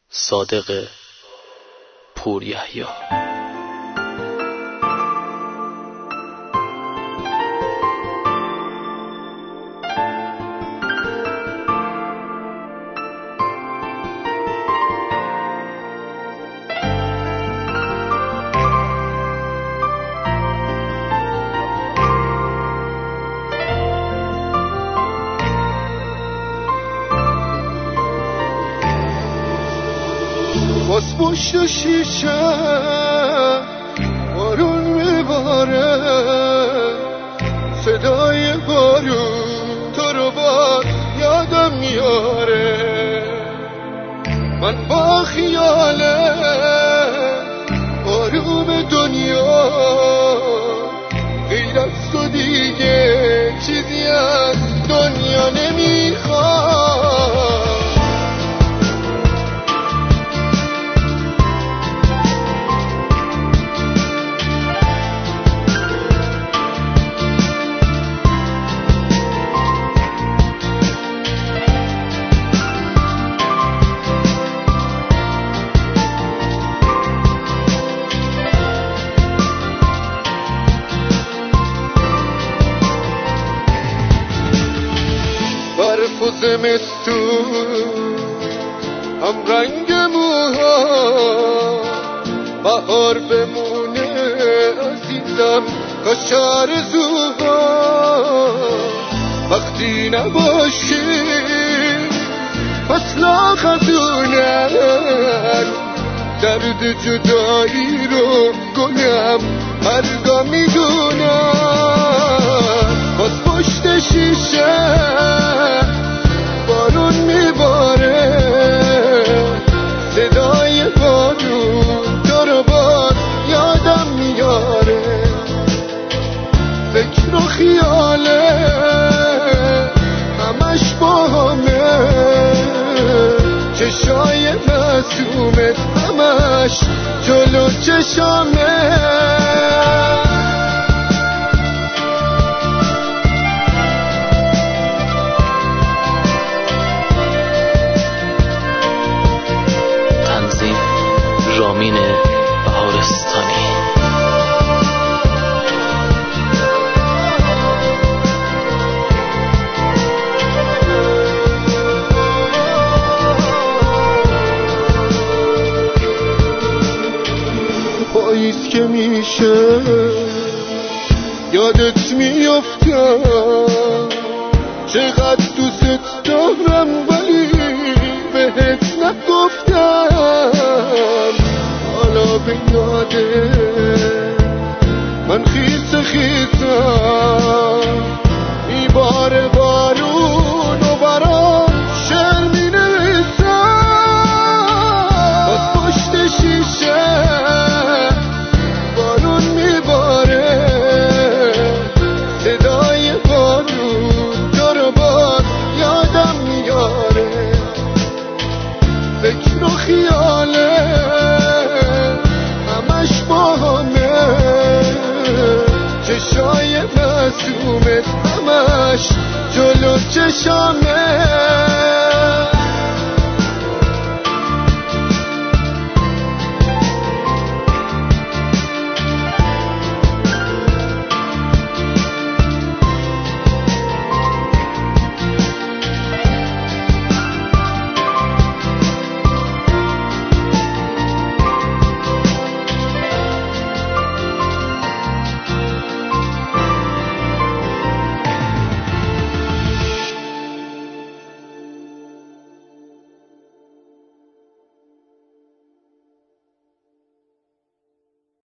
صادق پوریحیی. باز پشت شیشه بارون میباره، صدای بارون تو رو باز یادم میاره. من با خیاله آروم دنیا، غیر از تو دیگه چیزی از دنیا نمیخوام. برف و زمستون هم رنگ موها، بهار بمونه عزیزم کاش آرزوها. وقتی نباشی فصلا خزونن، درد جدایی رو گلم هرگاه میدونم. باز پشت شیشه بارون میباره، صدای بارون تو رو باز یادم میاره. فکر و خیاله همش با همه، چشای معصومت همش جلو چشامه. رامین بهارستانی. پاییز که میشه یادت میافتم، چقدر دوست دارم ولی بهت نگفتم. حالا به یاده من خیس خیسم، میباره بارون و برام شعر مینویسم. باز پشت شیشه بارون میباره، صدای بارون تو رو باز یادم میاره. فکر و خیاله همش با همه، چشای معصومت همش جلو چشامه.